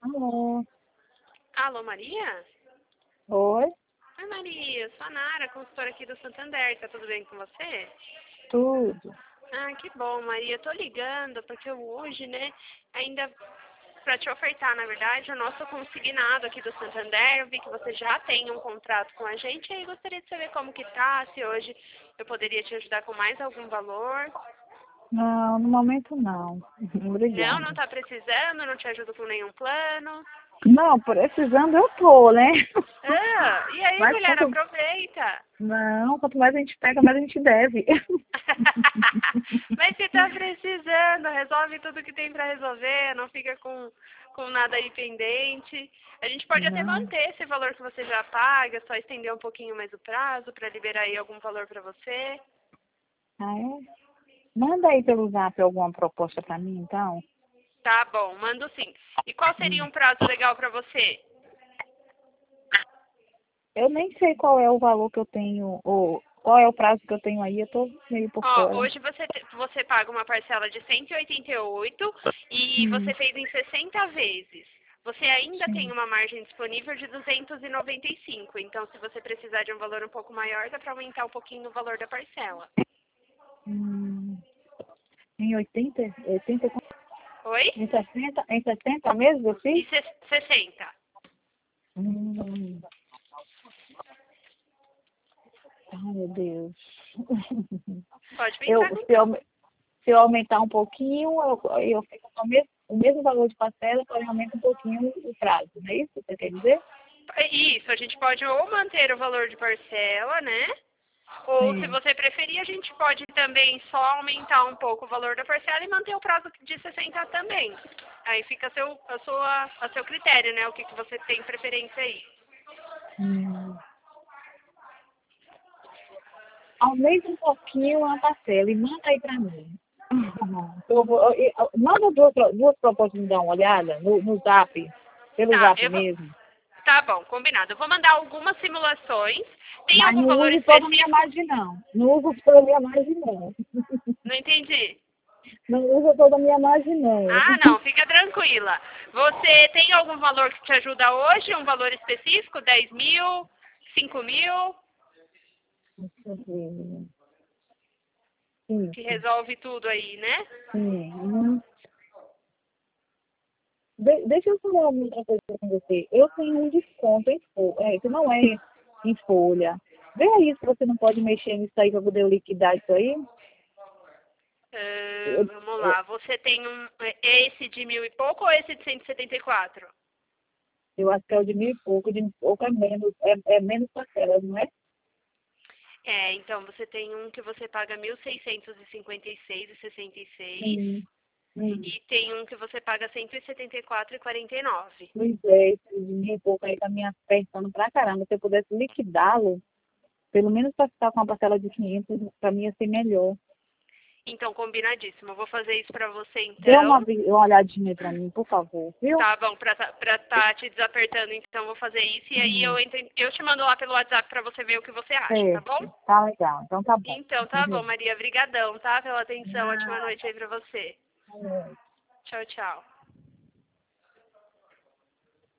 Alô? Alô, Maria? Oi? Oi, Maria. Sou a Nara, consultora aqui do Santander. Tá tudo bem com você? Tudo. Ah, que bom, Maria. Tô ligando porque eu hoje, ainda para te ofertar, na verdade, o nosso consignado aqui do Santander. Eu vi que você já tem um contrato com a gente e aí gostaria de saber como que tá, se hoje eu poderia te ajudar com mais algum valor. Não, no momento não. Não, não Obrigada. tá precisando, não te ajudo com nenhum plano. Não, precisando eu tô, né? Ah, e aí, Mas mulher, aproveita. não, quanto mais a gente pega, mais a gente deve. Mas se tá precisando, resolve tudo que tem pra resolver, não fica com nada aí pendente. A gente pode até Não. manter esse valor que você já paga, só estender um pouquinho mais o prazo pra liberar aí algum valor pra você. Ah, é? Manda aí pelo Zap alguma proposta pra mim, então. Tá bom, mando sim. E qual seria um prazo legal pra você? Eu nem sei qual é o valor que eu tenho, ou qual é o prazo que eu tenho aí, eu tô meio por Ó, fora. hoje você paga uma parcela de 188 e Hum, você fez em 60 vezes. Você ainda tem sim. uma margem disponível de 295. Então, se você precisar de um valor um pouco maior, dá para aumentar um pouquinho o valor da parcela. Hum, em 80, Oi? em 60 meses eu E fiz? 60. Hum, ai, meu Deus. Pode Eu, pensar com se, eu, calma. se eu aumentar um pouquinho, eu fico com o mesmo valor de parcela, porém aumenta um pouquinho o prazo, não é isso que você quer dizer? Isso, a gente pode ou manter o valor de parcela, né? Ou, se Sim. você preferir, a gente pode também só aumentar um pouco o valor da parcela e manter o prazo de 60 também. Aí fica a seu critério, né? O que você tem preferência aí. Hum. Aumenta um pouquinho a parcela e manda aí para mim. Manda duas propostas me dar uma olhada no Zap, pelo Tá, Zap mesmo. tá bom, combinado. Eu vou mandar algumas simulações. Tem Mas algum não valor use toda a minha específico? margem, não. Não usa toda a minha margem, não. Não entendi. Não usa toda a minha margem, não. Ah, não, fica tranquila. Você tem algum valor que te ajuda hoje? Um valor específico? 10 mil? 5 mil? Deixa eu ver. Sim, Que resolve tudo aí, né? sim. Deixa eu falar uma outra coisa com você. Eu tenho um desconto em folha, que não é em folha. Vê aí se você não pode mexer nisso aí para poder eu liquidar isso aí. Eu, Vamos eu, lá. Você tem esse de mil e pouco ou esse de 174? eu acho que é o de mil e pouco é menos parcelas, não é? É, então você tem um que você paga 1.656,66 Sim. e tem um que você paga 174,49. Pois é, esse de mil e pouco aí tá me apertando pra caramba. Se eu pudesse liquidá-lo, pelo menos para ficar com uma parcela de 500, para mim ia ser melhor. Então, combinadíssimo. Eu vou fazer isso pra você Dê então. uma olhadinha para mim, por favor, viu? Tá bom, pra tá te desapertando, então vou fazer isso. E aí Hum, eu te mando lá pelo WhatsApp pra você ver o que você acha, tá bom? certo. Tá legal. Então tá bom. Então, tá bom, Maria. Brigadão, tá? Pela atenção. Ótima Ah, noite aí pra você. Tchau, tchau.